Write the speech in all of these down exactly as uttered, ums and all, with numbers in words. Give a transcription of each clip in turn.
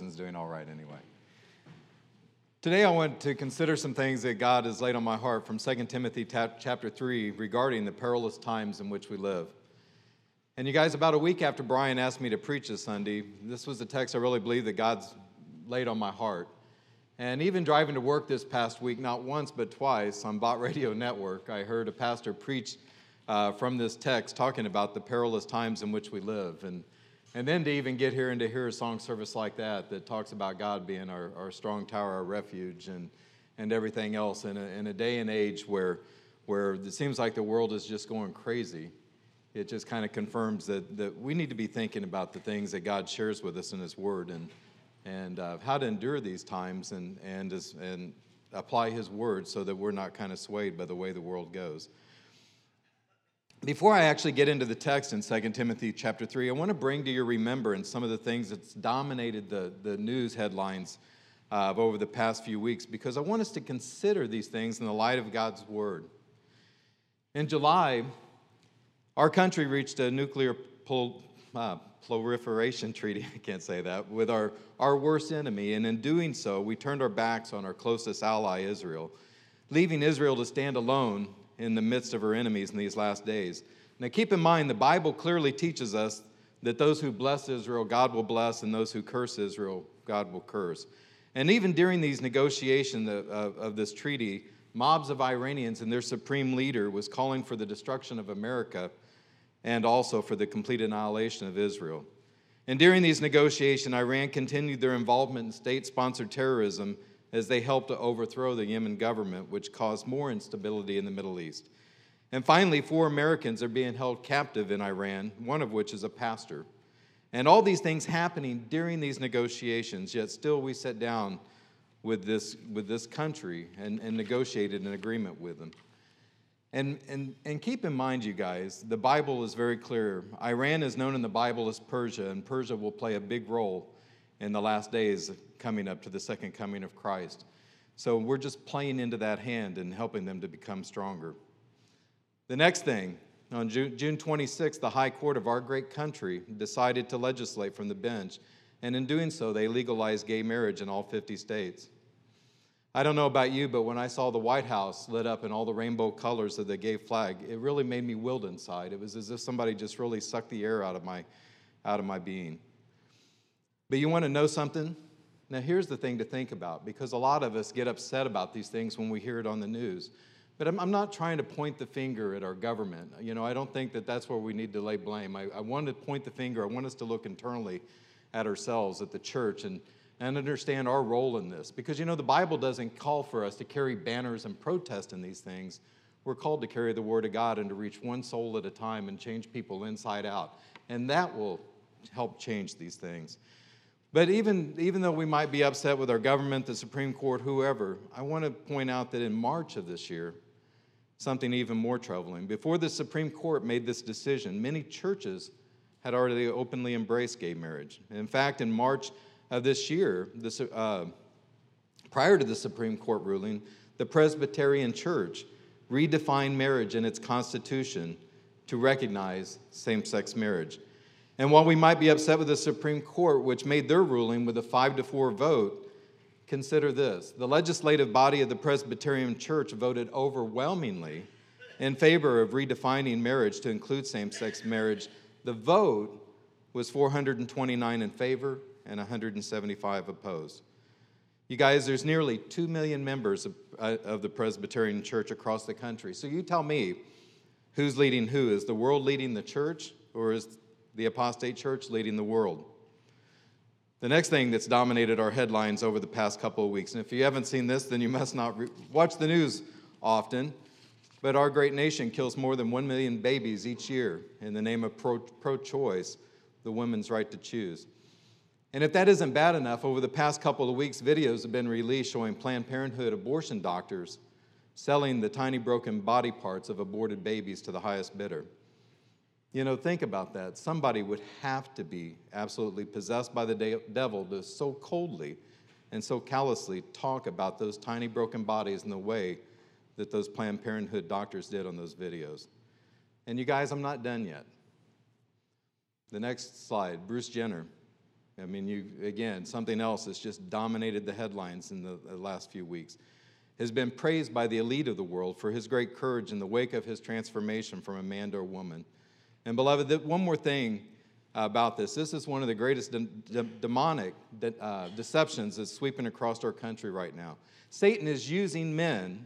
person's doing all right anyway. Today I want to consider some things that God has laid on my heart from Second Timothy chapter three regarding the perilous times in which we live. And you guys, about a week after Brian asked me to preach this Sunday, this was the text I really believe that God's laid on my heart. And even driving to work this past week, not once but twice on Bott Radio Network, I heard a pastor preach uh, from this text talking about the perilous times in which we live. And And then to even get here and to hear a song service like that that talks about God being our, our strong tower, our refuge, and and everything else in a, in a day and age where where it seems like the world is just going crazy, it just kind of confirms that, that we need to be thinking about the things that God shares with us in His Word and and uh, how to endure these times and and as, and apply His Word so that we're not kind of swayed by the way the world goes. Before I actually get into the text in Second Timothy chapter three, I want to bring to your remembrance some of the things that's dominated the, the news headlines uh, of over the past few weeks, because I want us to consider these things in the light of God's Word. In July, our country reached a nuclear pol- uh, proliferation treaty, I can't say that, with our, our worst enemy, and in doing so, we turned our backs on our closest ally, Israel, leaving Israel to stand alone in the midst of her enemies in these last days. Now keep in mind, the Bible clearly teaches us that those who bless Israel, God will bless, and those who curse Israel, God will curse. And even during these negotiations of, of, of this treaty, mobs of Iranians and their supreme leader was calling for the destruction of America and also for the complete annihilation of Israel. And during these negotiations, Iran continued their involvement in state-sponsored terrorism as they helped to overthrow the Yemen government, which caused more instability in the Middle East. And finally, four Americans are being held captive in Iran, one of which is a pastor. And all these things happening during these negotiations, yet still we sat down with this, with this country and, and negotiated an agreement with them. And, and, and keep in mind, you guys, the Bible is very clear. Iran is known in the Bible as Persia, and Persia will play a big role in the last days coming up to the second coming of Christ. So we're just playing into that hand and helping them to become stronger. The next thing, on June twenty-sixth, the High Court of our great country decided to legislate from the bench, and in doing so, they legalized gay marriage in all fifty states. I don't know about you, but when I saw the White House lit up in all the rainbow colors of the gay flag, it really made me wilt inside. It was as if somebody just really sucked the air out of my, out of my being. But you want to know something? Now, here's the thing to think about, because a lot of us get upset about these things when we hear it on the news. But I'm, I'm not trying to point the finger at our government. You know, I don't think that that's where we need to lay blame. I, I want to point the finger. I want us to look internally at ourselves, at the church, and, and understand our role in this. Because, you know, the Bible doesn't call for us to carry banners and protest in these things. We're called to carry the Word of God and to reach one soul at a time and change people inside out. And that will help change these things. But even, even though we might be upset with our government, the Supreme Court, whoever, I want to point out that in March of this year, something even more troubling. Before the Supreme Court made this decision, many churches had already openly embraced gay marriage. In fact, in March of this year, this, uh, prior to the Supreme Court ruling, the Presbyterian Church redefined marriage in its constitution to recognize same-sex marriage. And while we might be upset with the Supreme Court, which made their ruling with a five to four vote, consider this. The legislative body of the Presbyterian Church voted overwhelmingly in favor of redefining marriage to include same-sex marriage. The vote was four hundred twenty-nine in favor and one hundred seventy-five opposed. You guys, there's nearly two million members of, uh, of the Presbyterian Church across the country. So you tell me, who's leading who? Is the world leading the church, or is the apostate church leading the world? The next thing that's dominated our headlines over the past couple of weeks, and if you haven't seen this, then you must not re- watch the news often, but our great nation kills more than one million babies each year in the name of pro- pro-choice, the women's right to choose. And if that isn't bad enough, over the past couple of weeks, videos have been released showing Planned Parenthood abortion doctors selling the tiny broken body parts of aborted babies to the highest bidder. You know, think about that. Somebody would have to be absolutely possessed by the de- devil to so coldly and so callously talk about those tiny broken bodies in the way that those Planned Parenthood doctors did on those videos. And you guys, I'm not done yet. The next slide, Bruce Jenner. I mean, you again, something else that's just dominated the headlines in the, the last few weeks, has been praised by the elite of the world for his great courage in the wake of his transformation from a man to a woman. And beloved, that one more thing about this. This is one of the greatest de- de- demonic de- uh, deceptions that's sweeping across our country right now. Satan is using men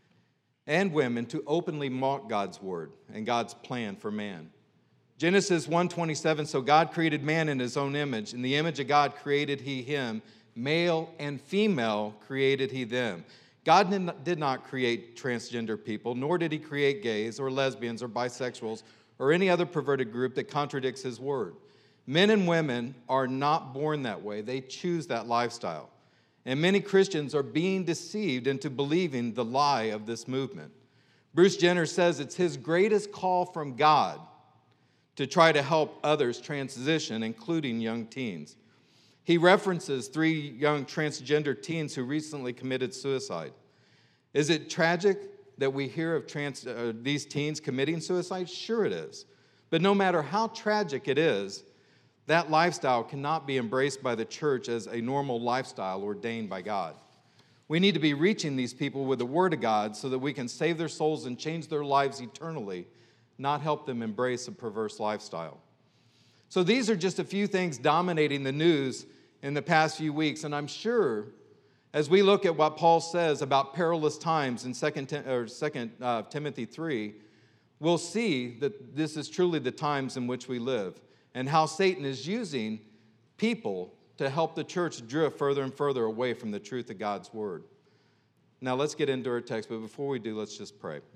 and women to openly mock God's word and God's plan for man. Genesis one twenty-seven, so God created man in his own image. In the image of God created he him. Male and female created he them. God did not create transgender people, nor did he create gays or lesbians or bisexuals or any other perverted group that contradicts his word. Men and women are not born that way. They choose that lifestyle. And many Christians are being deceived into believing the lie of this movement. Bruce Jenner says it's his greatest call from God to try to help others transition, including young teens. He references three young transgender teens who recently committed suicide. Is it tragic that we hear of trans, uh, these teens committing suicide? Sure it is. But no matter how tragic it is, that lifestyle cannot be embraced by the church as a normal lifestyle ordained by God. We need to be reaching these people with the Word of God so that we can save their souls and change their lives eternally, not help them embrace a perverse lifestyle. So these are just a few things dominating the news in the past few weeks, and I'm sure as we look at what Paul says about perilous times in Second Timothy three, we'll see that this is truly the times in which we live and how Satan is using people to help the church drift further and further away from the truth of God's word. Now let's get into our text, but before we do, let's just pray.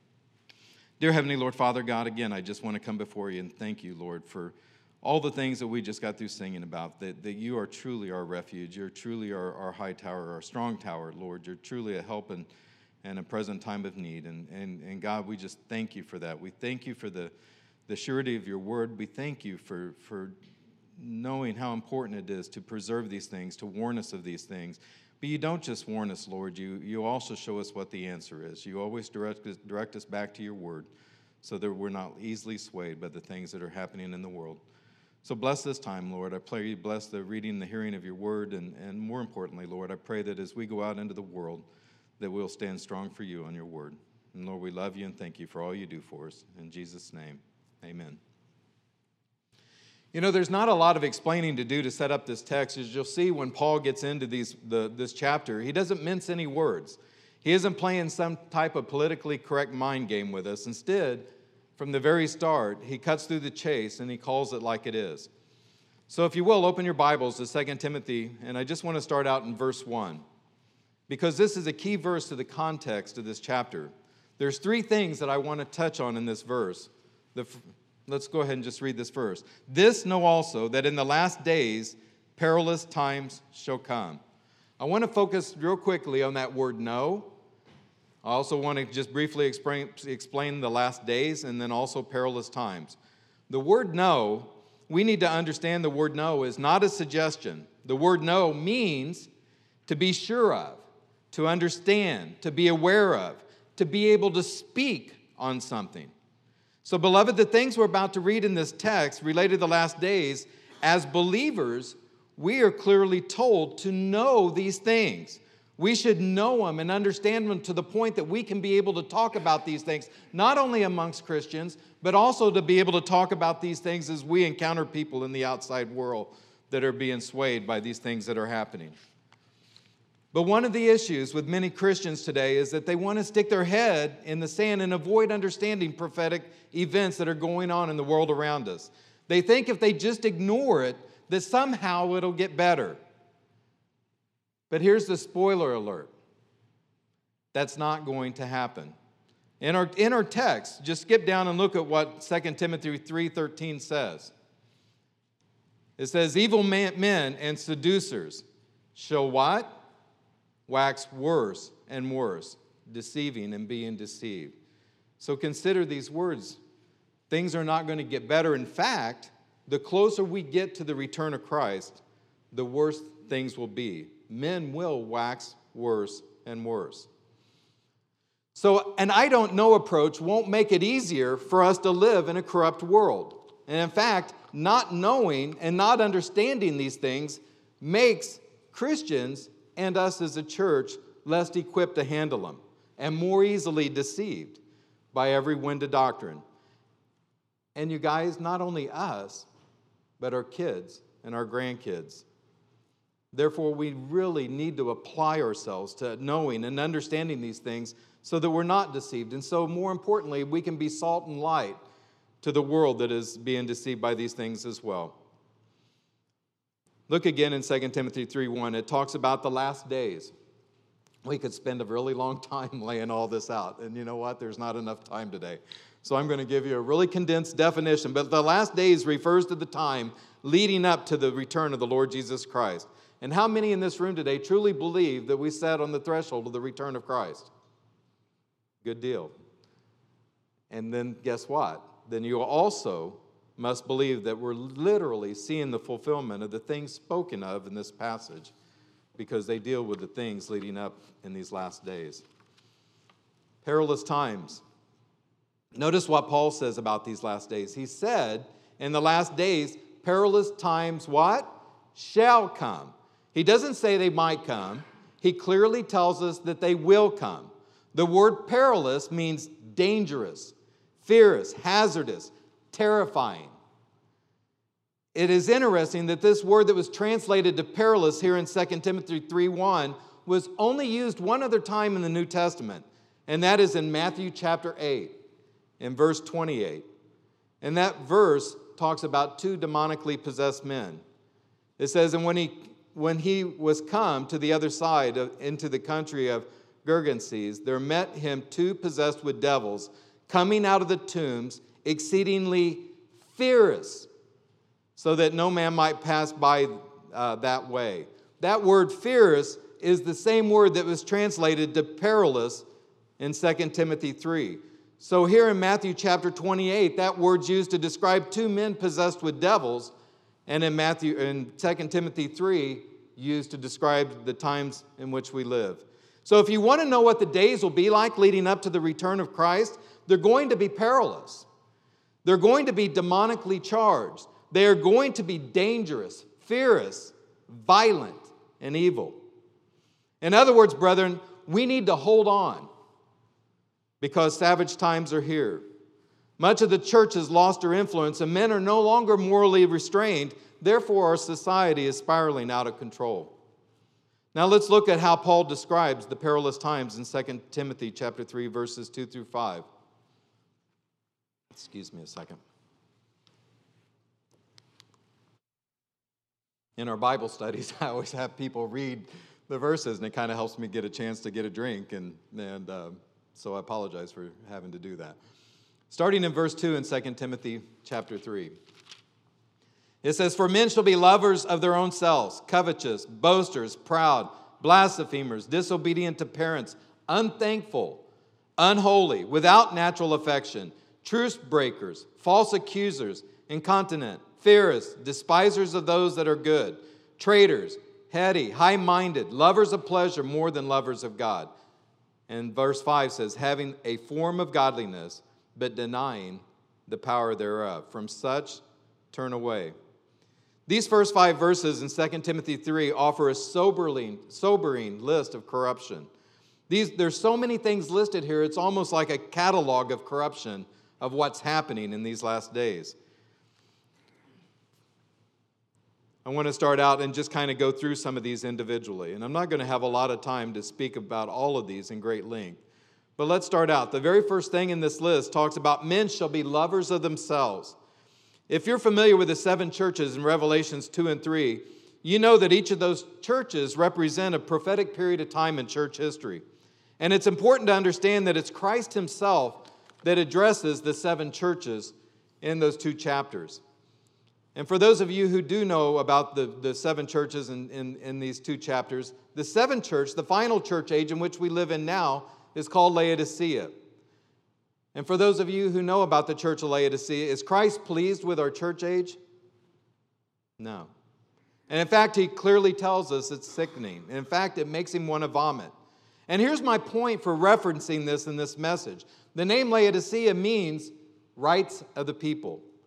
Dear Heavenly Lord, Father God, again, I just want to come before you and thank you, Lord, for all the things that we just got through singing about, that, that you are truly our refuge. You're truly our, our high tower, our strong tower, Lord. You're truly a help in, in a present time of need. And, and, and God, we just thank you for that. We thank you for the, the surety of your word. We thank you for, for knowing how important it is to preserve these things, to warn us of these things. But you don't just warn us, Lord. You, you also show us what the answer is. You always direct us, direct us back to your word so that we're not easily swayed by the things that are happening in the world. So bless this time, Lord. I pray you bless the reading and the hearing of your word. And, and more importantly, Lord, I pray that as we go out into the world, that we'll stand strong for you on your word. And Lord, we love you and thank you for all you do for us. In Jesus' name, amen. You know, there's not a lot of explaining to do to set up this text. As you'll see when Paul gets into these, the, this chapter, he doesn't mince any words. He isn't playing some type of politically correct mind game with us. Instead, from the very start, he cuts through the chase and he calls it like it is. So if you will, open your Bibles to Second Timothy, and I just want to start out in verse one, because this is a key verse to the context of this chapter. There's three things that I want to touch on in this verse. The, let's go ahead and just read this verse. This know also that in the last days perilous times shall come. I want to focus real quickly on that word know. I also want to just briefly explain, explain the last days and then also perilous times. The word know, we need to understand the word know is not a suggestion. The word know means to be sure of, to understand, to be aware of, to be able to speak on something. So, beloved, the things we're about to read in this text related to the last days, as believers, we are clearly told to know these things. We should know them and understand them to the point that we can be able to talk about these things, not only amongst Christians, but also to be able to talk about these things as we encounter people in the outside world that are being swayed by these things that are happening. But one of the issues with many Christians today is that they want to stick their head in the sand and avoid understanding prophetic events that are going on in the world around us. They think if they just ignore it, that somehow it'll get better. But here's the spoiler alert. That's not going to happen. In our, in our text, just skip down and look at what Second Timothy three thirteen says. It says, evil man, men and seducers shall what? Wax worse and worse, deceiving and being deceived. So consider these words. Things are not going to get better. In fact, the closer we get to the return of Christ, the worse things will be. Men will wax worse and worse. So an I don't know approach won't make it easier for us to live in a corrupt world. And in fact, not knowing and not understanding these things makes Christians and us as a church less equipped to handle them and more easily deceived by every wind of doctrine. And you guys, not only us, but our kids and our grandkids. Therefore, we really need to apply ourselves to knowing and understanding these things so that we're not deceived. And so, more importantly, we can be salt and light to the world that is being deceived by these things as well. Look again in Second Timothy three one. It talks about the last days. We could spend a really long time laying all this out. And you know what? There's not enough time today. So I'm going to give you a really condensed definition. But the last days refers to the time leading up to the return of the Lord Jesus Christ. And how many in this room today truly believe that we sat on the threshold of the return of Christ? Good deal. And then guess what? Then you also must believe that we're literally seeing the fulfillment of the things spoken of in this passage, because they deal with the things leading up in these last days. Perilous times. Notice what Paul says about these last days. He said, in the last days, perilous times what? Shall come. He doesn't say they might come. He clearly tells us that they will come. The word perilous means dangerous, fierce, hazardous, terrifying. It is interesting that this word that was translated to perilous here in Second Timothy three one was only used one other time in the New Testament, and that is in Matthew chapter eight, in verse twenty-eight. And that verse talks about two demonically possessed men. It says, and when he, when he was come to the other side of, into the country of Gergeses, there met him two possessed with devils, coming out of the tombs, exceedingly fierce, so that no man might pass by uh, that way. That word fierce is the same word that was translated to perilous in Second Timothy three. So here in Matthew chapter twenty-eight, that word's used to describe two men possessed with devils, and in Matthew in Second Timothy three, used to describe the times in which we live. So if you want to know what the days will be like leading up to the return of Christ, they're going to be perilous. They're going to be demonically charged. They are going to be dangerous, fierce, violent, and evil. In other words, brethren, we need to hold on because savage times are here. Much of the church has lost her influence, and men are no longer morally restrained. Therefore, our society is spiraling out of control. Now let's look at how Paul describes the perilous times in Second Timothy chapter three, verses two through five. Excuse me a second. In our Bible studies, I always have people read the verses, and it kind of helps me get a chance to get a drink, and, and uh, so I apologize for having to do that. Starting in verse two in Second Timothy chapter three. It says, for men shall be lovers of their own selves, covetous, boasters, proud, blasphemers, disobedient to parents, unthankful, unholy, without natural affection, truce breakers, false accusers, incontinent, fierce, despisers of those that are good, traitors, heady, high-minded, lovers of pleasure more than lovers of God. And verse five says, having a form of godliness, but denying the power thereof. From such turn away. These first five verses in Second Timothy three offer a sobering, sobering list of corruption. These, there's so many things listed here, it's almost like a catalog of corruption of what's happening in these last days. I want to start out and just kind of go through some of these individually. And I'm not going to have a lot of time to speak about all of these in great length. But let's start out. The very first thing in this list talks about men shall be lovers of themselves. If you're familiar with the seven churches in Revelations two and three, you know that each of those churches represent a prophetic period of time in church history. And it's important to understand that it's Christ himself that addresses the seven churches in those two chapters. And for those of you who do know about the, the seven churches in, in, in these two chapters, the seventh church, the final church age in which we live in now, is called Laodicea. And for those of you who know about the church of Laodicea, is Christ pleased with our church age? No. And in fact, he clearly tells us it's sickening. In fact, it makes him want to vomit. And here's my point for referencing this in this message. The name Laodicea means rights of the people.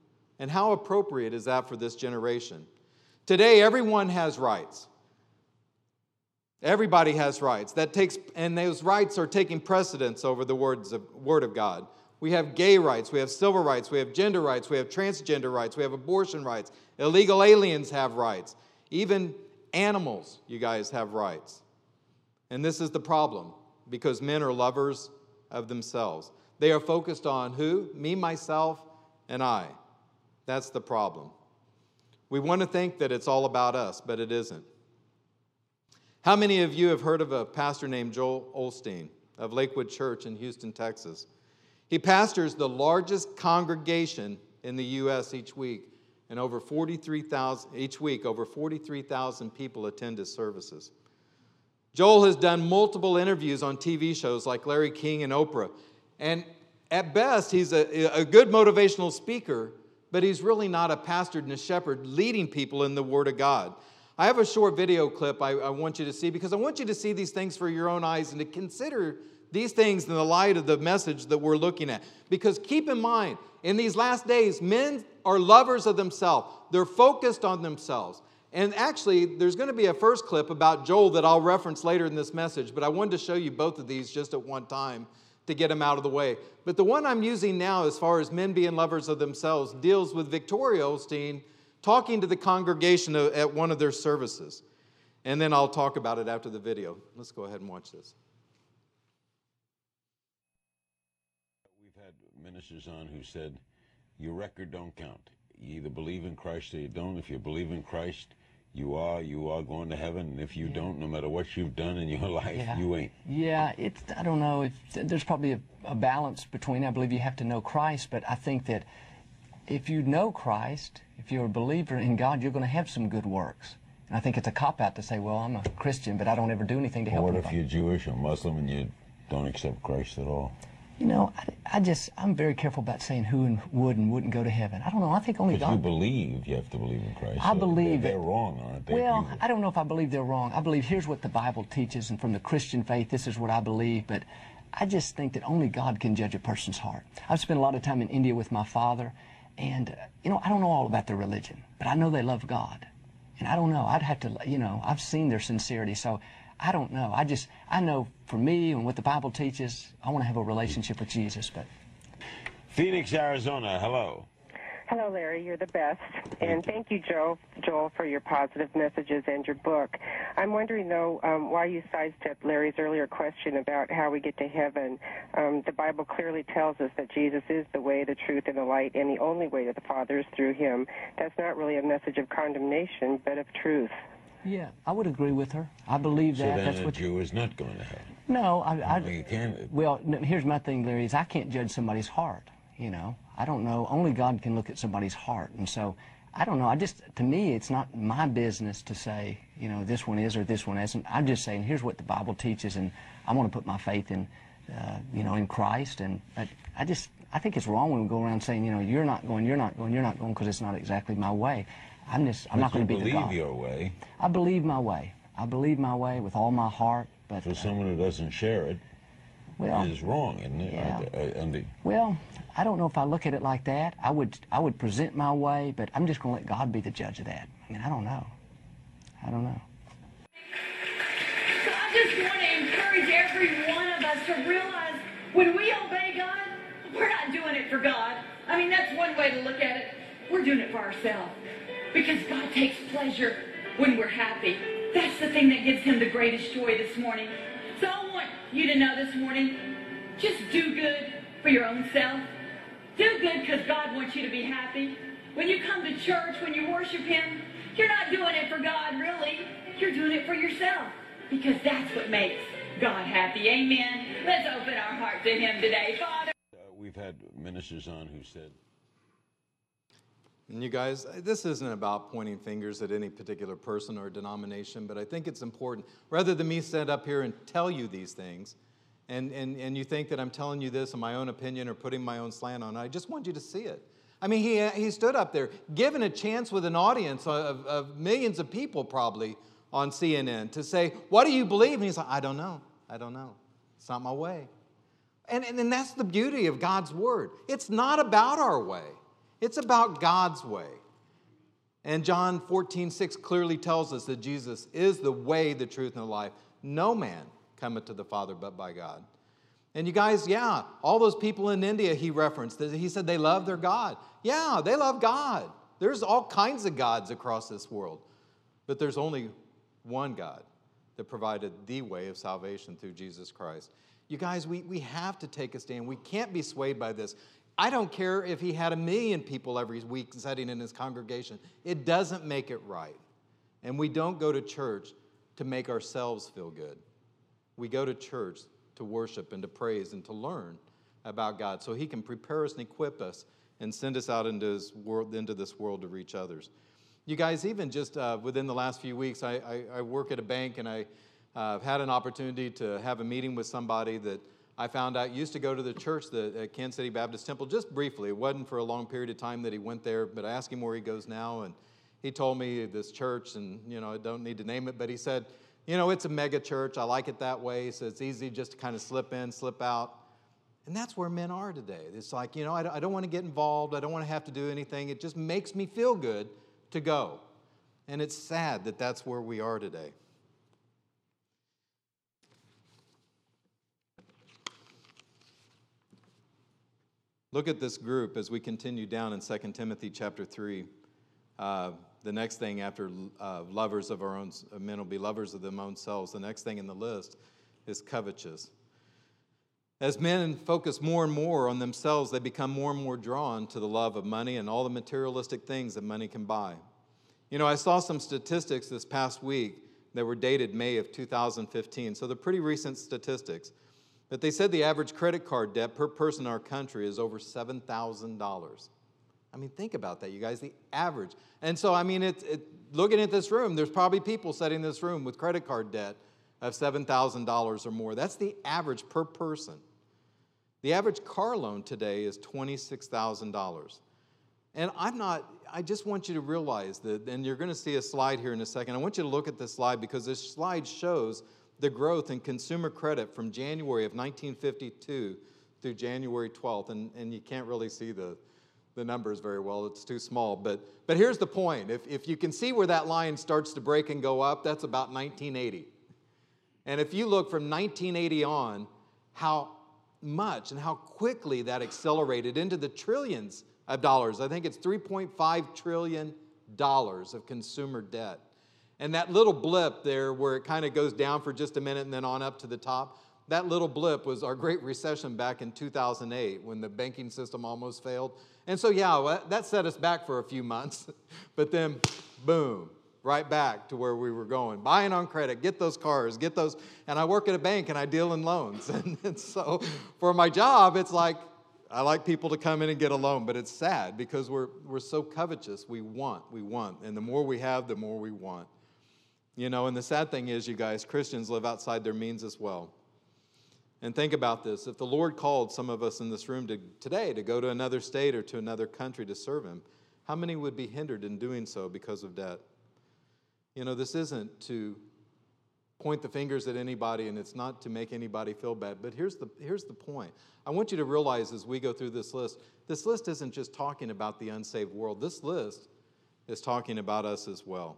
And how appropriate is that for this generation? Today, everyone has rights. Everybody has rights. That takes, and those rights are taking precedence over the words of, Word of God. We have gay rights, we have civil rights, we have gender rights, we have transgender rights, we have abortion rights. Illegal aliens have rights. Even animals, you guys, have rights. And this is the problem, because men are lovers of themselves. They are focused on who? Me, myself, and I. That's the problem. We want to think that it's all about us, but it isn't. How many of you have heard of a pastor named Joel Osteen of Lakewood Church in Houston, Texas? He pastors the largest congregation in the U S each week, and over forty-three thousand each week, over forty-three thousand people attend his services. Joel has done multiple interviews on T V shows like Larry King and Oprah, and at best, he's a, a good motivational speaker, but he's really not a pastor and a shepherd leading people in the Word of God. I have a short video clip I, I want you to see, because I want you to see these things for your own eyes and to consider these things in the light of the message that we're looking at. Because keep in mind, in these last days, men are lovers of themselves. They're focused on themselves. And actually, there's going to be a first clip about Joel that I'll reference later in this message, but I wanted to show you both of these just at one time to get them out of the way. But the one I'm using now, as far as men being lovers of themselves, deals with Victoria Osteen talking to the congregation at one of their services. And then I'll talk about it after the video. Let's go ahead and watch this. We've had ministers on who said, your record don't count. You either believe in Christ or you don't. If you believe in Christ, you are, you are going to heaven. And if you yeah. don't, no matter what you've done in your life, yeah. you ain't. Yeah, it's, I don't know. If, there's probably a, a balance between, I believe you have to know Christ, but I think that if you know Christ, if you're a believer in God, you're going to have some good works. And I think it's a cop-out to say, well, I'm a Christian, but I don't ever do anything to well, help what anybody. if you're Jewish or Muslim and you don't accept Christ at all? You know, I, I just, I'm very careful about saying who and would and wouldn't go to heaven. I don't know. I think only but God. you believe you have to believe in Christ. I so believe they're, that, they're wrong, aren't they? Well, people? I don't know if I believe they're wrong. I believe here's what the Bible teaches, and from the Christian faith, this is what I believe. But I just think that only God can judge a person's heart. I've spent a lot of time in India with my father, and, uh, you know, I don't know all about their religion, but I know they love God. And I don't know. I'd have to, you know, I've seen their sincerity, so I don't know. I just, I know for me and what the Bible teaches, I want to have a relationship with Jesus. But Phoenix, Arizona, hello. Hello, Larry. You're the best. And thank you, Joe, Joel, for your positive messages and your book. I'm wondering, though, um, why you sidestepped Larry's earlier question about how we get to heaven. Um, the Bible clearly tells us that Jesus is the way, the truth, and the light, and the only way to the Father is through him. That's not really a message of condemnation, but of truth. yeah, I would agree with her. I believe So that. then That's a what Jew is not going to heaven. No, I, I Well, you can't. Well, no, here's my thing, Larry, is I can't judge somebody's heart, you know. I don't know. Only God can look at somebody's heart. And so, I don't know. I just, to me, it's not my business to say, you know, this one is or this one isn't. I'm just saying, here's what the Bible teaches, and I want to put my faith in, uh, you know, in Christ. And I, I just, I think it's wrong when we go around saying, you know, you're not going, you're not going, you're not going, because it's not exactly my way. I'm just, I'm But not going to you be the God. believe your way. I believe my way. I believe my way with all my heart. But For someone who doesn't share it, well, is wrong, isn't it? yeah. Uh, uh, Andy? Well, I don't know if I look at it like that. I would, I would present my way, but I'm just going to let God be the judge of that. I mean, I don't know. I don't know. So I just want to encourage every one of us to realize when we obey God, we're not doing it for God. I mean, that's one way to look at it. We're doing it for ourselves. Because God takes pleasure when we're happy. That's the thing that gives him the greatest joy this morning. So I want you to know this morning, just do good for your own self. Do good because God wants you to be happy. When you come to church, when you worship him, you're not doing it for God, really. You're doing it for yourself. Because that's what makes God happy. Amen. Let's open our heart to him today. Father. Uh, we've had ministers on who said, And you guys, this isn't about pointing fingers at any particular person or denomination, but I think it's important, rather than me stand up here and tell you these things, and, and, and you think that I'm telling you this in my own opinion or putting my own slant on it, I just want you to see it. I mean, he, he stood up there, given a chance with an audience of, of millions of people probably on C N N to say, what do you believe? And he's like, I don't know. I don't know. It's not my way. And, and, and that's the beauty of God's word. It's not about our way. It's about God's way. And John fourteen six clearly tells us that Jesus is the way, the truth, and the life. No man cometh to the Father but by God. And you guys, yeah, all those people in India he referenced, he said they love their God. Yeah, they love God. There's all kinds of gods across this world. But there's only one God that provided the way of salvation through Jesus Christ. You guys, we, we have to take a stand. We can't be swayed by this. I don't care if he had a million people every week sitting in his congregation. It doesn't make it right. And we don't go to church to make ourselves feel good. We go to church to worship and to praise and to learn about God so he can prepare us and equip us and send us out into, his world, into this world to reach others. You guys, even just uh, within the last few weeks, I, I, I work at a bank, and I uh, had an opportunity to have a meeting with somebody that I found out used to go to the church, the uh, Kansas City Baptist Temple, just briefly. It wasn't for a long period of time that he went there, but I asked him where he goes now, and he told me this church, and you know, I don't need to name it, but he said, you know, it's a mega church. I like it that way, so it's easy just to kind of slip in, slip out. And that's where men are today. It's like, you know, I don't want to get involved. I don't want to have to do anything. It just makes me feel good to go. And it's sad that that's where we are today. Look at this group as we continue down in Second Timothy chapter three. Uh, the next thing after uh, lovers of our own, men will be lovers of their own selves. The next thing in the list is covetous. As men focus more and more on themselves, they become more and more drawn to the love of money and all the materialistic things that money can buy. You know, I saw some statistics this past week that were dated May of two thousand fifteen, so they're pretty recent statistics. But they said the average credit card debt per person in our country is over seven thousand dollars. I mean, think about that, you guys, the average. And so, I mean, it, it, looking at this room, there's probably people sitting in this room with credit card debt of seven thousand dollars or more. That's the average per person. The average car loan today is twenty-six thousand dollars. And I'm not, I just want you to realize that, and you're going to see a slide here in a second. I want you to look at this slide because this slide shows the growth in consumer credit from January of nineteen fifty-two through January twelfth. And, and you can't really see the, the numbers very well. It's too small. But, but here's the point. If, if you can see where that line starts to break and go up, that's about nineteen eighty. And if you look from nineteen eighty on, how much and how quickly that accelerated into the trillions of dollars. I think it's three point five trillion dollars of consumer debt. And that little blip there where it kind of goes down for just a minute and then on up to the top, that little blip was our Great Recession back in two thousand eight when the banking system almost failed. And so, yeah, that set us back for a few months. But then, boom, right back to where we were going. Buying on credit, get those cars, get those. And I work at a bank and I deal in loans. And, and so for my job, it's like, I like people to come in and get a loan, but it's sad because we're, we're so covetous. We want, we want. And the more we have, the more we want. You know, and the sad thing is, you guys, Christians live outside their means as well. And think about this. If the Lord called some of us in this room to, today to go to another state or to another country to serve him, how many would be hindered in doing so because of debt? You know, this isn't to point the fingers at anybody, and it's not to make anybody feel bad. But here's the, here's the point. I want you to realize as we go through this list, this list isn't just talking about the unsaved world. This list is talking about us as well.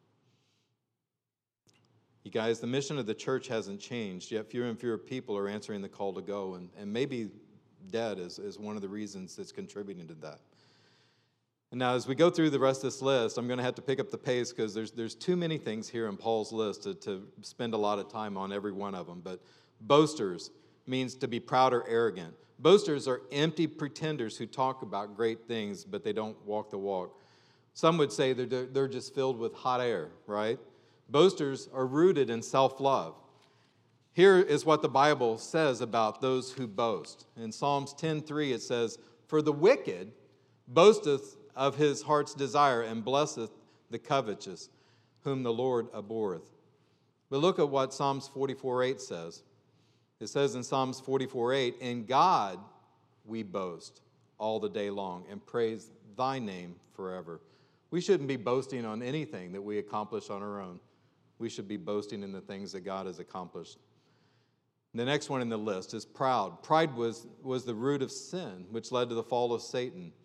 You guys, the mission of the church hasn't changed, yet fewer and fewer people are answering the call to go, and, and maybe debt is, is one of the reasons that's contributing to that. And now, as we go through the rest of this list, I'm going to have to pick up the pace because there's, there's too many things here in Paul's list to, to spend a lot of time on every one of them. But boasters means to be proud or arrogant. Boasters are empty pretenders who talk about great things, but they don't walk the walk. Some would say they're, they're just filled with hot air, right? Boasters are rooted in self-love. Here is what the Bible says about those who boast. In Psalms ten three, it says, "For the wicked boasteth of his heart's desire, and blesseth the covetous, whom the Lord abhorreth." But look at what Psalms forty-four eight says. It says in Psalms forty-four eight, "In God we boast all the day long, and praise thy name forever." We shouldn't be boasting on anything that we accomplish on our own. We should be boasting in the things that God has accomplished. The next one in the list is proud. Pride was, was the root of sin, which led to the fall of Satan.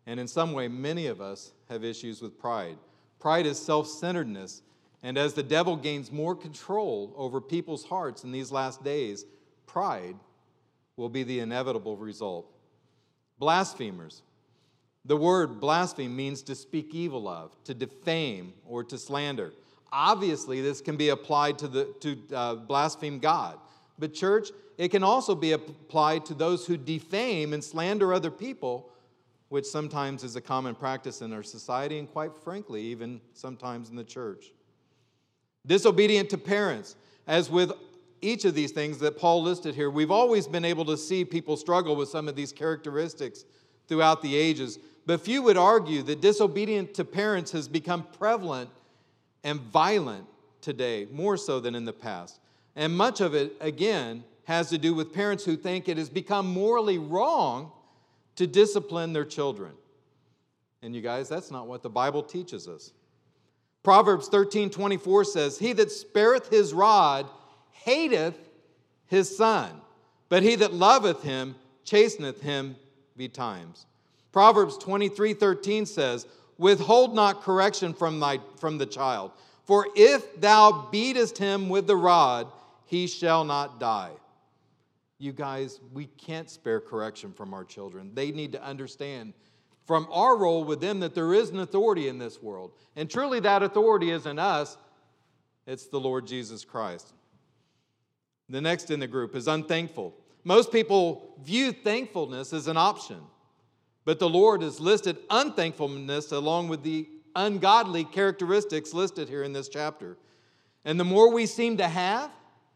And in some way, many of us have issues with pride. Pride is self-centeredness. And as the devil gains more control over people's hearts in these last days, pride will be the inevitable result. Blasphemers. The word blaspheme means to speak evil of, to defame, or to slander. Obviously, this can be applied to, the, to uh, blaspheme God. But church, it can also be applied to those who defame and slander other people, which sometimes is a common practice in our society and quite frankly, even sometimes in the church. Disobedient to parents. As with each of these things that Paul listed here, we've always been able to see people struggle with some of these characteristics throughout the ages. But few would argue that disobedient to parents has become prevalent and violent today, more so than in the past. And much of it, again, has to do with parents who think it has become morally wrong to discipline their children. And you guys, that's not what the Bible teaches us. Proverbs thirteen twenty-four says, "He that spareth his rod hateth his son, but he that loveth him chasteneth him betimes." Proverbs twenty-three thirteen says, "Withhold not correction from thy from the child, for if thou beatest him with the rod, he shall not die." You guys, we can't spare correction from our children. They need to understand from our role with them that there is an authority in this world. And truly that authority isn't us, it's the Lord Jesus Christ. The next in the group is unthankful. Most people view thankfulness as an option, but the Lord has listed unthankfulness along with the ungodly characteristics listed here in this chapter. And the more we seem to have,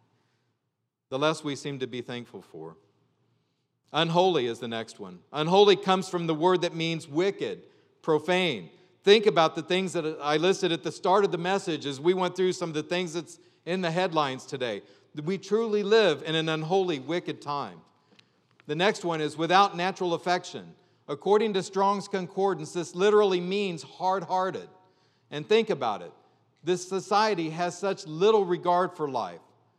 the less we seem to be thankful for. Unholy is the next one. Unholy comes from the word that means wicked, profane. Think about the things that I listed at the start of the message as we went through some of the things that's in the headlines today. We truly live in an unholy, wicked time. The next one is without natural affection. According to Strong's Concordance, this literally means hard-hearted. And think about it. This society has such little regard for life,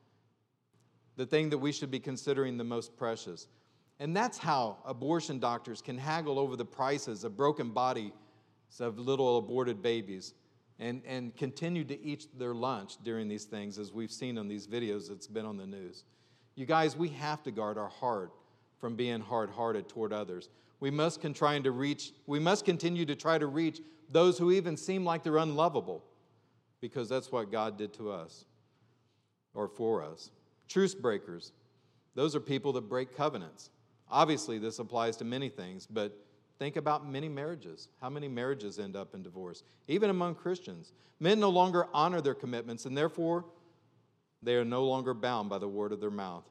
the thing that we should be considering the most precious. And that's how abortion doctors can haggle over the prices of broken bodies of little aborted babies and, and continue to eat their lunch during these things, as we've seen on these videos that's been on the news. You guys, we have to guard our heart from being hard-hearted toward others. We must, con- trying to reach, we must continue to try to reach those who even seem like they're unlovable, because that's what God did to us or for us. Truce breakers. Those are people that break covenants. Obviously, this applies to many things, but think about many marriages. How many marriages end up in divorce? Even among Christians. Men no longer honor their commitments, and therefore, they are no longer bound by the word of their mouth.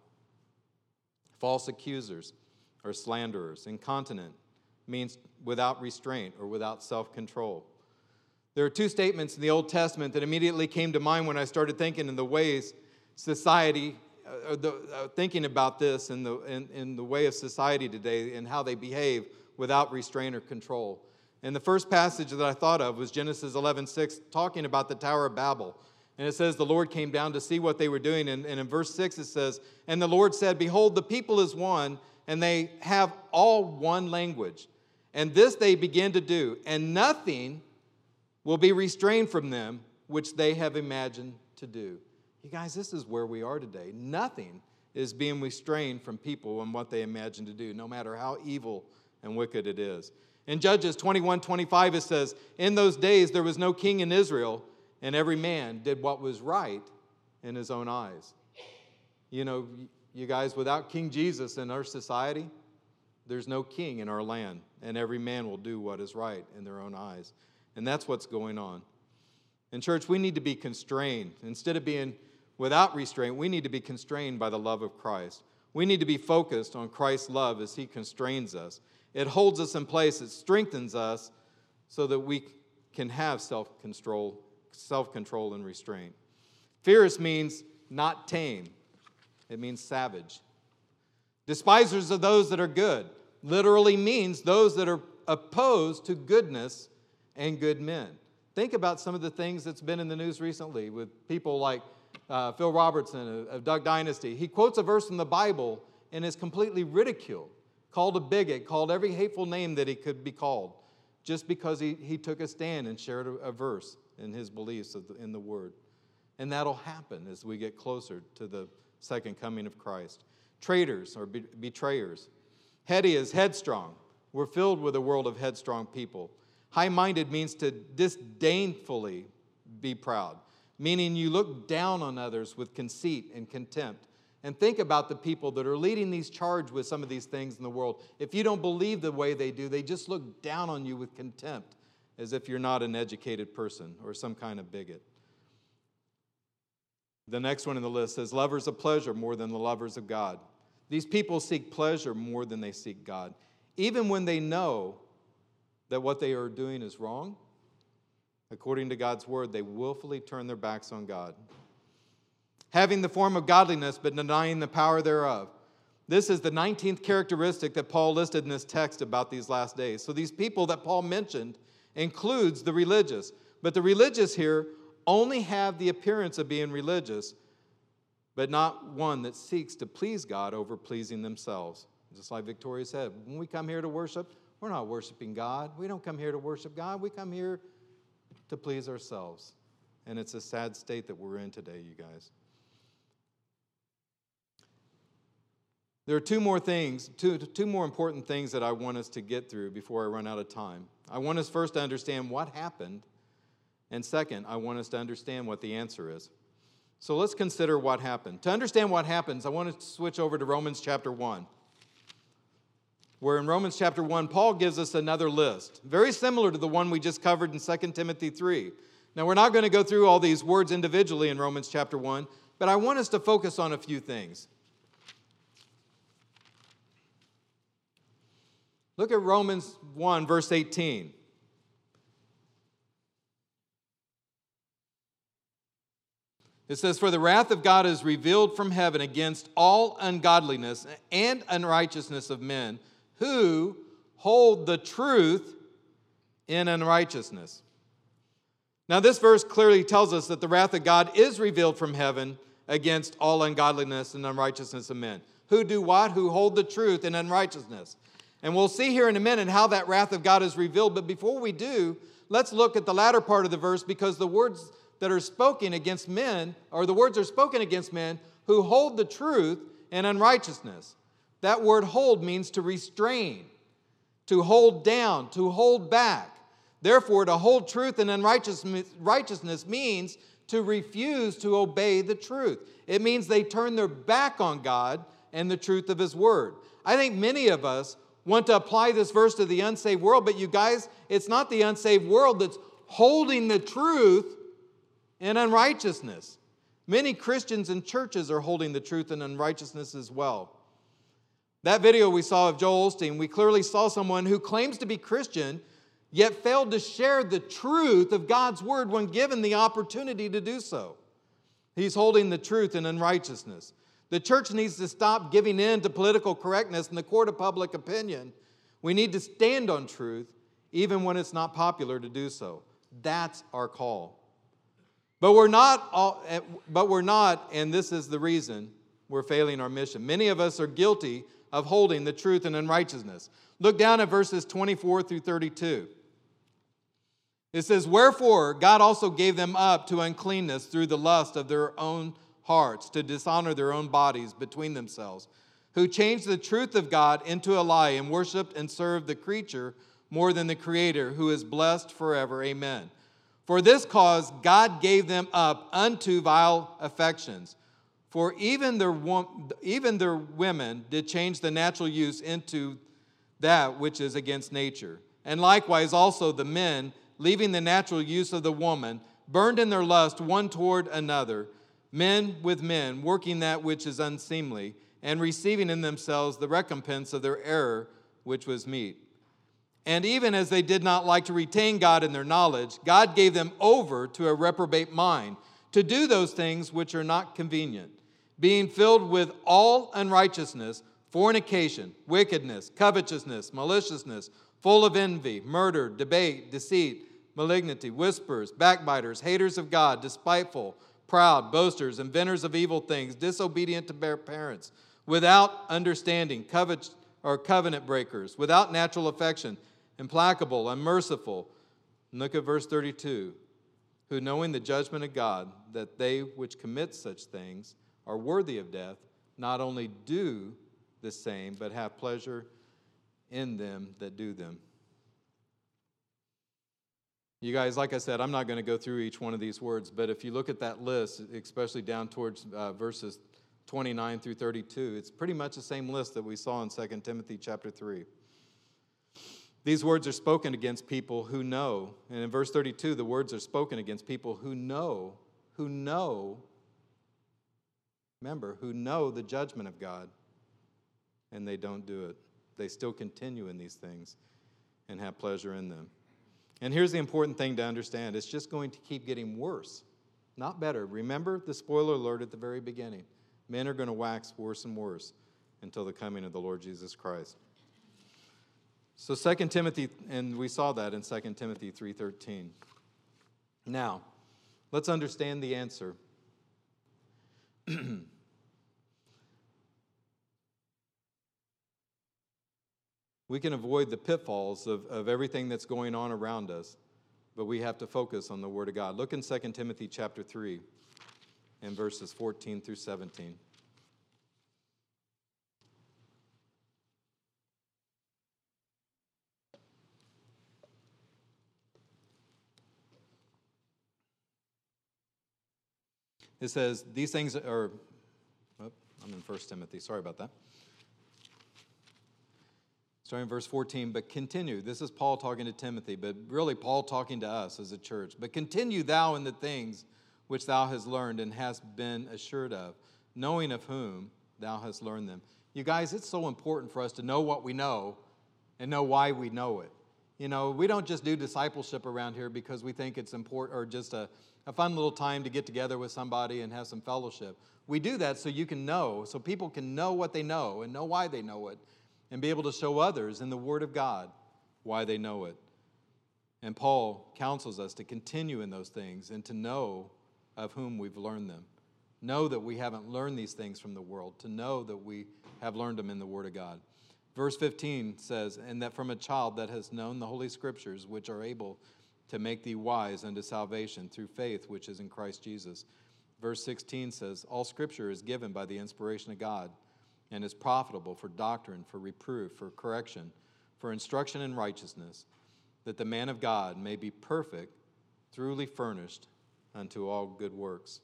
False accusers or slanderers. Incontinent means without restraint or without self-control. There are two statements in the Old Testament that immediately came to mind when I started thinking in the ways society, uh, the, uh, thinking about this in the, in, in the way of society today and how they behave without restraint or control. And the first passage that I thought of was Genesis eleven six, talking about the Tower of Babel. And it says the Lord came down to see what they were doing. And, and in verse six it says, "And the Lord said, Behold, the people is one, and they have all one language. And this they begin to do, and nothing will be restrained from them which they have imagined to do." You guys, this is where we are today. Nothing is being restrained from people and what they imagine to do, no matter how evil and wicked it is. In Judges twenty-one twenty-five, it says, "In those days there was no king in Israel, and every man did what was right in his own eyes." You know, you guys, without King Jesus in our society, there's no king in our land, and every man will do what is right in their own eyes. And that's what's going on. In church, we need to be constrained. Instead of being without restraint, we need to be constrained by the love of Christ. We need to be focused on Christ's love as he constrains us. It holds us in place. It strengthens us so that we can have self-control, self-control and restraint. Fierce means not tame. It means savage. Despisers of those that are good literally means those that are opposed to goodness and good men. Think about some of the things that's been in the news recently with people like uh, Phil Robertson of, of Duck Dynasty. He quotes a verse from the Bible and is completely ridiculed, called a bigot, called every hateful name that he could be called. just because he, he took a stand and shared a, a verse in his beliefs of the, in the Word. And that'll happen as we get closer to the second coming of Christ. Traitors or be, betrayers. Heady is headstrong. We're filled with a world of headstrong people. High-minded means to disdainfully be proud, meaning you look down on others with conceit and contempt. And think about the people that are leading these charge with some of these things in the world. If you don't believe the way they do, they just look down on you with contempt, as if you're not an educated person or some kind of bigot. The next one in the list says, lovers of pleasure more than the lovers of God. These people seek pleasure more than they seek God. Even when they know that what they are doing is wrong, according to God's word, they willfully turn their backs on God. Having the form of godliness, but denying the power thereof. This is the nineteenth characteristic that Paul listed in this text about these last days. So these people that Paul mentioned includes the religious. But the religious here only have the appearance of being religious, but not one that seeks to please God over pleasing themselves. Just like Victoria said, when we come here to worship, we're not worshiping God. We don't come here to worship God. We come here to please ourselves. And it's a sad state that we're in today, you guys. There are two more things, two, two more important things that I want us to get through before I run out of time. I want us first to understand what happened, and second, I want us to understand what the answer is. So let's consider what happened. To understand what happens, I want to switch over to Romans chapter one, where in Romans chapter one, Paul gives us another list, very similar to the one we just covered in Second Timothy three. Now, we're not going to go through all these words individually in Romans chapter one, but I want us to focus on a few things. Look at Romans one, verse eighteen. It says, for the wrath of God is revealed from heaven against all ungodliness and unrighteousness of men who hold the truth in unrighteousness. Now, this verse clearly tells us that the wrath of God is revealed from heaven against all ungodliness and unrighteousness of men. Who do what? Who hold the truth in unrighteousness. And we'll see here in a minute how that wrath of God is revealed. But before we do, let's look at the latter part of the verse, because the words that are spoken against men, or the words are spoken against men who hold the truth in unrighteousness. That word hold means to restrain, to hold down, to hold back. Therefore, to hold truth in unrighteousness means to refuse to obey the truth. It means they turn their back on God and the truth of His word. I think many of us want to apply this verse to the unsaved world, but you guys, it's not the unsaved world that's holding the truth in unrighteousness. Many Christians and churches are holding the truth in unrighteousness as well. That video we saw of Joel Osteen, we clearly saw someone who claims to be Christian, yet failed to share the truth of God's word when given the opportunity to do so. He's holding the truth in unrighteousness. The church needs to stop giving in to political correctness in the court of public opinion. We need to stand on truth, even when it's not popular to do so. That's our call. But we're not, all, but we're not, and this is the reason we're failing our mission. Many of us are guilty of holding the truth in unrighteousness. Look down at verses twenty-four through thirty-two. It says, wherefore God also gave them up to uncleanness through the lust of their own hearts, to dishonor their own bodies between themselves, who changed the truth of God into a lie and worshiped and served the creature more than the Creator, who is blessed forever. Amen. For this cause God gave them up unto vile affections. For even their, even their women did change the natural use into that which is against nature. And likewise also the men, leaving the natural use of the woman, burned in their lust one toward another, men with men, working that which is unseemly, and receiving in themselves the recompense of their error, which was meet. And even as they did not like to retain God in their knowledge, God gave them over to a reprobate mind, to do those things which are not convenient, being filled with all unrighteousness, fornication, wickedness, covetousness, maliciousness, full of envy, murder, debate, deceit, malignity, whisperers, backbiters, haters of God, despiteful, proud, boasters, inventors of evil things, disobedient to their parents, without understanding, covet or covenant breakers, without natural affection, implacable, unmerciful. Look at verse thirty-two. Who, knowing the judgment of God, that they which commit such things are worthy of death, not only do the same, but have pleasure in them that do them. You guys, like I said, I'm not going to go through each one of these words, but if you look at that list, especially down towards uh, verses twenty-nine through thirty-two, it's pretty much the same list that we saw in Second Timothy chapter three. These words are spoken against people who know, and in verse thirty-two, the words are spoken against people who know, who know, remember, who know the judgment of God, and they don't do it. They still continue in these things and have pleasure in them. And here's the important thing to understand. It's just going to keep getting worse, not better. Remember the spoiler alert at the very beginning. Men are going to wax worse and worse until the coming of the Lord Jesus Christ. So Second Timothy, and we saw that in Second Timothy three thirteen. Now, let's understand the answer. We can avoid the pitfalls of, of everything that's going on around us, but we have to focus on the Word of God. Look in Second Timothy chapter three and verses fourteen through seventeen. It says, these things are, oh, I'm in First Timothy, sorry about that. Starting in verse fourteen, but continue. This is Paul talking to Timothy, but really Paul talking to us as a church. But continue thou in the things which thou hast learned and hast been assured of, knowing of whom thou hast learned them. You guys, it's so important for us to know what we know and know why we know it. You know, we don't just do discipleship around here because we think it's important or just a, a fun little time to get together with somebody and have some fellowship. We do that so you can know, so people can know what they know and know why they know it, and be able to show others in the Word of God why they know it. And Paul counsels us to continue in those things and to know of whom we've learned them. Know that we haven't learned these things from the world, to know that we have learned them in the Word of God. Verse fifteen says, and that from a child that has known the Holy Scriptures, which are able to make thee wise unto salvation through faith which is in Christ Jesus. Verse sixteen says, all Scripture is given by the inspiration of God, and is profitable for doctrine, for reproof, for correction, for instruction in righteousness, that the man of God may be perfect, truly furnished unto all good works.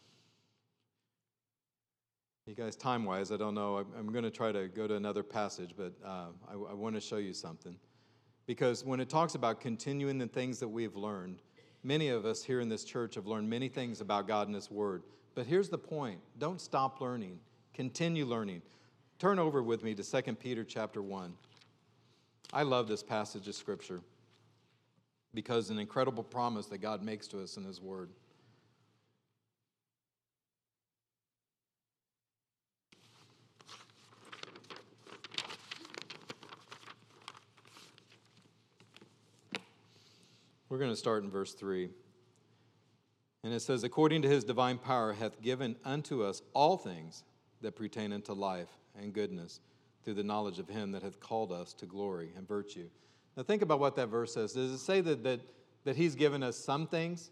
You guys, time-wise, I don't know. I'm, I'm going to try to go to another passage, but uh, I, I want to show you something. Because when it talks about continuing the things that we've learned, many of us here in this church have learned many things about God and His Word. But here's the point. Don't stop learning. Continue learning. Turn over with me to Second Peter chapter one. I love this passage of Scripture because an incredible promise that God makes to us in His Word. We're going to start in verse three. And it says, according to His divine power hath given unto us all things that pertain unto life and goodness, through the knowledge of Him that hath called us to glory and virtue. Now think about what that verse says. Does it say that, that, that He's given us some things?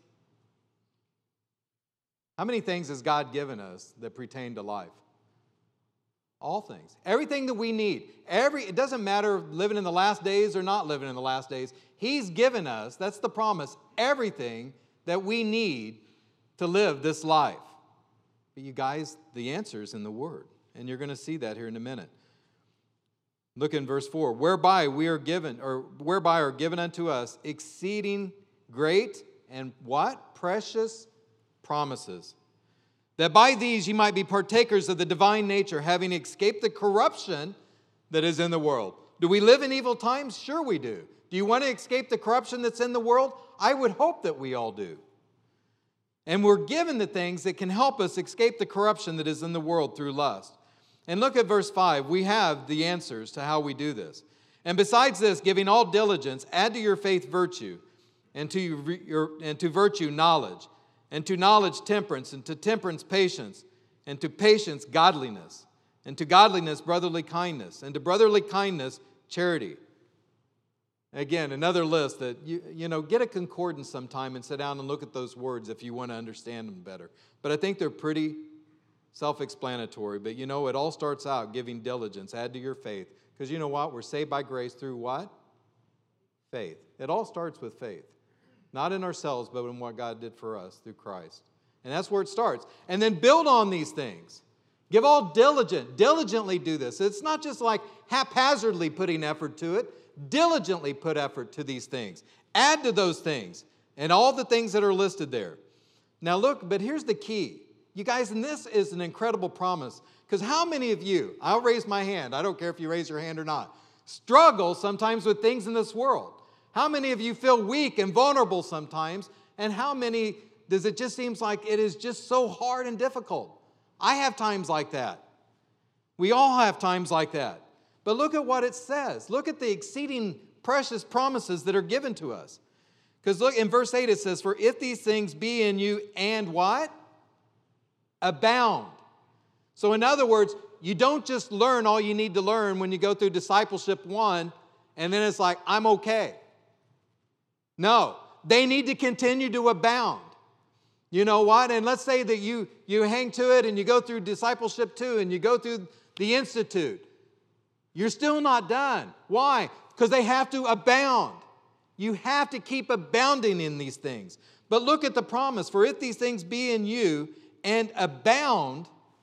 How many things has God given us that pertain to life? All things. Everything that we need. Every, it doesn't matter living in the last days or not living in the last days. He's given us, that's the promise, everything that we need to live this life. But you guys, the answer is in the Word. And you're going to see that here in a minute. Look in verse four. Whereby we are given, or whereby are given unto us exceeding great and what? Precious promises. That by these ye might be partakers of the divine nature, having escaped the corruption that is in the world. Do we live in evil times? Sure we do. Do you want to escape the corruption that's in the world? I would hope that we all do. And we're given the things that can help us escape the corruption that is in the world through lust. And look at verse five. We have the answers to how we do this. And besides this, giving all diligence, add to your faith virtue, and to your, and to virtue knowledge, and to knowledge temperance, and to temperance patience, and to patience godliness, and to godliness brotherly kindness, and to brotherly kindness charity. Again, another list that, you, you know, get a concordance sometime and sit down and look at those words if you want to understand them better. But I think they're pretty self-explanatory. But you know, it all starts out giving diligence, add to your faith. Because you know what? We're saved by grace through what? Faith. It all starts with faith. Not in ourselves, but in what God did for us through Christ. And that's where it starts. And then build on these things. Give all diligent, diligently do this. It's not just like haphazardly putting effort to it. Diligently put effort to these things. Add to those things and all the things that are listed there. Now look, but here's the key. You guys, and this is an incredible promise, because how many of you, I'll raise my hand, I don't care if you raise your hand or not, struggle sometimes with things in this world? How many of you feel weak and vulnerable sometimes? And how many does it just seems like it is just so hard and difficult? I have times like that. We all have times like that. But look at what it says. Look at the exceeding precious promises that are given to us. Because look, in verse eight it says, for if these things be in you and what? Abound. So in other words, you don't just learn all you need to learn when you go through discipleship one, and then it's like, I'm okay. No, they need to continue to abound. You know what? And let's say that you, you hang to it and you go through discipleship two and you go through the institute. You're still not done. Why? Because they have to abound. You have to keep abounding in these things. But look at the promise. For if these things be in you and abound,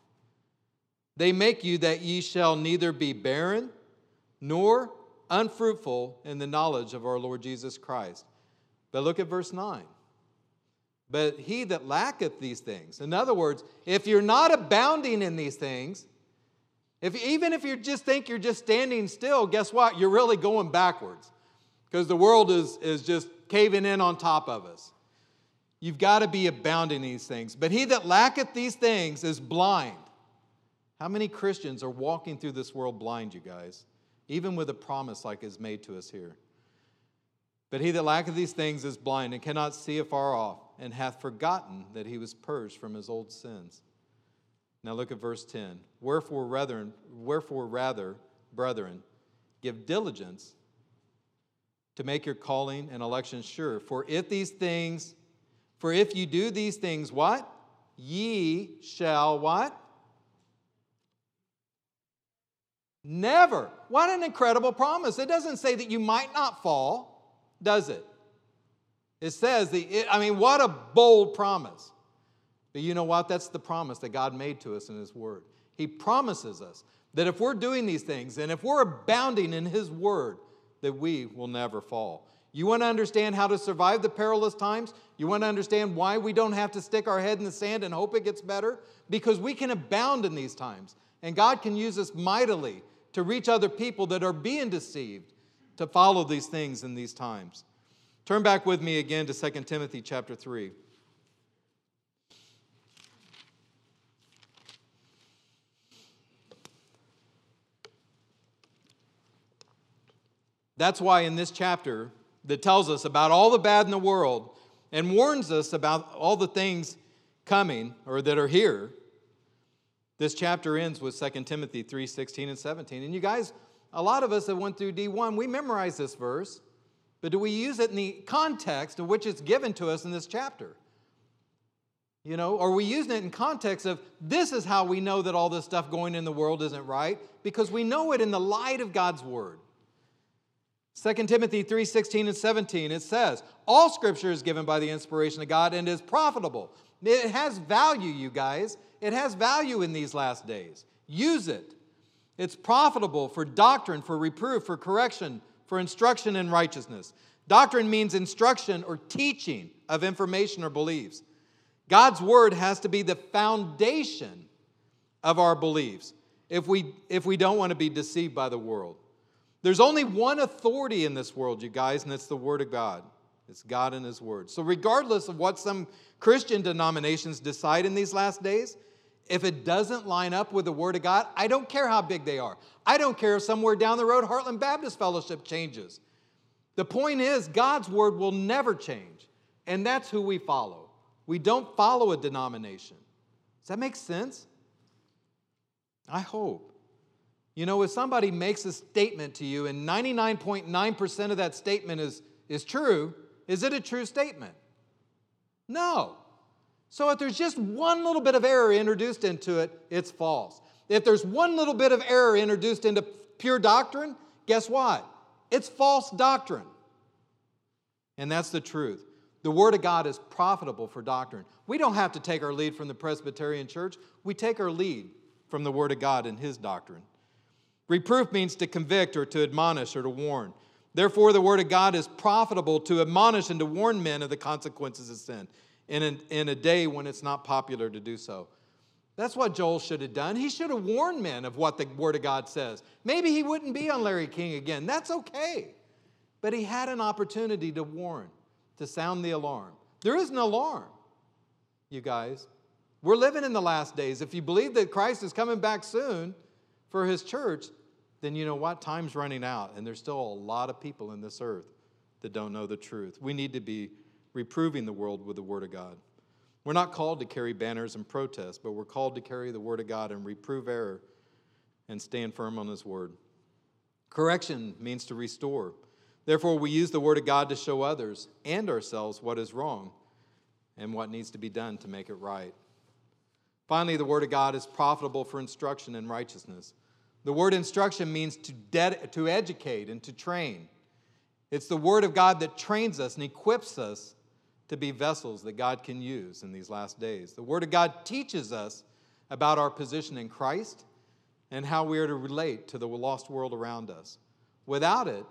they make you that ye shall neither be barren nor unfruitful in the knowledge of our Lord Jesus Christ. But look at verse nine. But he that lacketh these things. In other words, if you're not abounding in these things, if even if you just think you're just standing still, guess what? You're really going backwards. Because the world is, is just caving in on top of us. You've got to be abounding in these things. But he that lacketh these things is blind. How many Christians are walking through this world blind, you guys? Even with a promise like is made to us here. But he that lacketh these things is blind and cannot see afar off, and hath forgotten that he was purged from his old sins. Now look at verse ten. Wherefore, brethren, wherefore rather, brethren, give diligence to make your calling and election sure. For if these things, for if you do these things, what? Ye shall what? Never. What an incredible promise. It doesn't say that you might not fall, does it? It says, the, it, I mean, what a bold promise. But you know what? That's the promise that God made to us in His Word. He promises us that if we're doing these things and if we're abounding in His Word, that we will never fall. You want to understand how to survive the perilous times? You want to understand why we don't have to stick our head in the sand and hope it gets better? Because we can abound in these times. And God can use us mightily to reach other people that are being deceived to follow these things in these times. Turn back with me again to Second Timothy chapter three. That's why in this chapter that tells us about all the bad in the world and warns us about all the things coming or that are here, this chapter ends with Second Timothy three, sixteen and seventeen. And you guys, a lot of us that went through D one, we memorized this verse, but do we use it in the context of which it's given to us in this chapter? You know, are we using it in context of this is how we know that all this stuff going in the world isn't right? Because we know it in the light of God's Word. Second Timothy three, sixteen and seventeen, it says, all Scripture is given by the inspiration of God and is profitable. It has value, you guys. It has value in these last days. Use it. It's profitable for doctrine, for reproof, for correction, for instruction in righteousness. Doctrine means instruction or teaching of information or beliefs. God's Word has to be the foundation of our beliefs if we, if we don't want to be deceived by the world. There's only one authority in this world, you guys, and it's the Word of God. It's God and His Word. So regardless of what some Christian denominations decide in these last days, if it doesn't line up with the Word of God, I don't care how big they are. I don't care if somewhere down the road Heartland Baptist Fellowship changes. The point is, God's Word will never change, and that's who we follow. We don't follow a denomination. Does that make sense? I hope. You know, if somebody makes a statement to you and ninety-nine point nine percent of that statement is, is true, is it a true statement? No. So if there's just one little bit of error introduced into it, it's false. If there's one little bit of error introduced into pure doctrine, guess what? It's false doctrine. And that's the truth. The Word of God is profitable for doctrine. We don't have to take our lead from the Presbyterian Church. We take our lead from the Word of God and His doctrine. Reproof means to convict or to admonish or to warn. Therefore, the Word of God is profitable to admonish and to warn men of the consequences of sin in a, in a day when it's not popular to do so. That's what Joel should have done. He should have warned men of what the Word of God says. Maybe he wouldn't be on Larry King again. That's okay. But he had an opportunity to warn, to sound the alarm. There is an alarm, you guys. We're living in the last days. If you believe that Christ is coming back soon for His church, then you know what? Time's running out, and there's still a lot of people in this earth that don't know the truth. We need to be reproving the world with the Word of God. We're not called to carry banners and protest, but we're called to carry the Word of God and reprove error and stand firm on His Word. Correction means to restore. Therefore, we use the Word of God to show others and ourselves what is wrong and what needs to be done to make it right. Finally, the Word of God is profitable for instruction in righteousness. The word instruction means to, de- to educate and to train. It's the Word of God that trains us and equips us to be vessels that God can use in these last days. The Word of God teaches us about our position in Christ and how we are to relate to the lost world around us. Without it,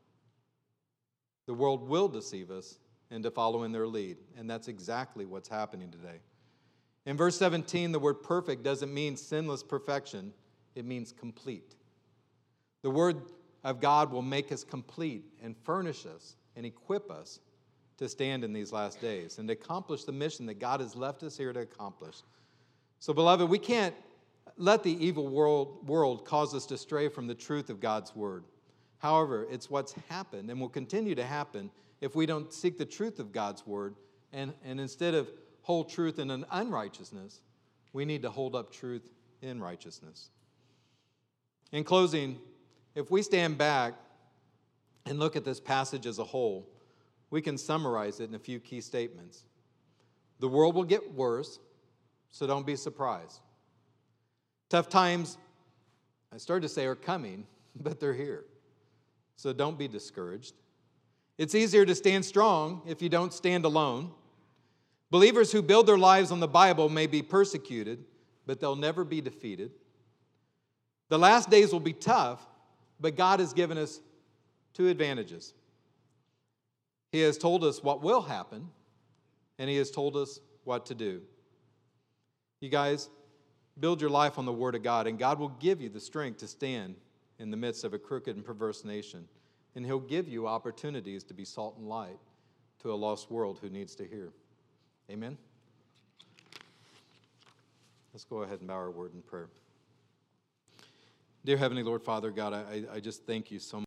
the world will deceive us into following their lead, and that's exactly what's happening today. In verse seventeen, the word perfect doesn't mean sinless perfection. It means complete. The Word of God will make us complete and furnish us and equip us to stand in these last days and to accomplish the mission that God has left us here to accomplish. So, beloved, we can't let the evil world, world cause us to stray from the truth of God's Word. However, it's what's happened and will continue to happen if we don't seek the truth of God's Word, and, and instead of hold truth in an unrighteousness, we need to hold up truth in righteousness. In closing, if we stand back and look at this passage as a whole, we can summarize it in a few key statements. The world will get worse, so don't be surprised. Tough times, I started to say, are coming, but they're here. So don't be discouraged. It's easier to stand strong if you don't stand alone. Believers who build their lives on the Bible may be persecuted, but they'll never be defeated. The last days will be tough, but God has given us two advantages. He has told us what will happen, and He has told us what to do. You guys, build your life on the Word of God, and God will give you the strength to stand in the midst of a crooked and perverse nation. And He'll give you opportunities to be salt and light to a lost world who needs to hear. Amen? Let's go ahead and bow our word in prayer. Dear Heavenly Lord, Father God, I, I just thank you so much.